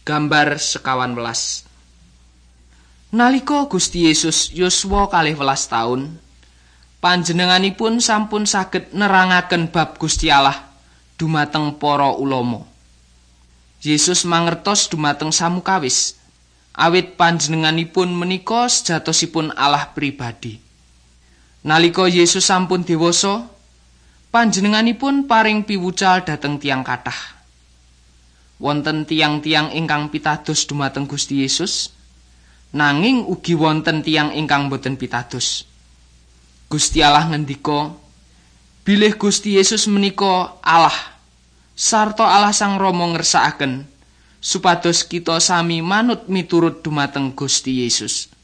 Gambar 11. Nalika Gusti Yesus yuswa 12 taun, panjenenganipun sampun saged nerangaken bab Gusti Allah dumateng para ulama. Yesus mangertos dumateng samukawis, awit panjenenganipun menika sejatosipun Allah pribadi. Nalika Yesus sampun dewasa, panjenenganipun paring piwucal dhateng tiyang kathah. Wonten tiyang-tiyang ingkang pitados dumateng Gusti Yesus, nanging ugi wonten tiyang ingkang boten pitados. Gusti Allah ngendika, bilih Gusti Yesus menika Allah, sarta Allah Sang Rama ngersakaken supados kita sami manut miturut dumateng Gusti Yesus.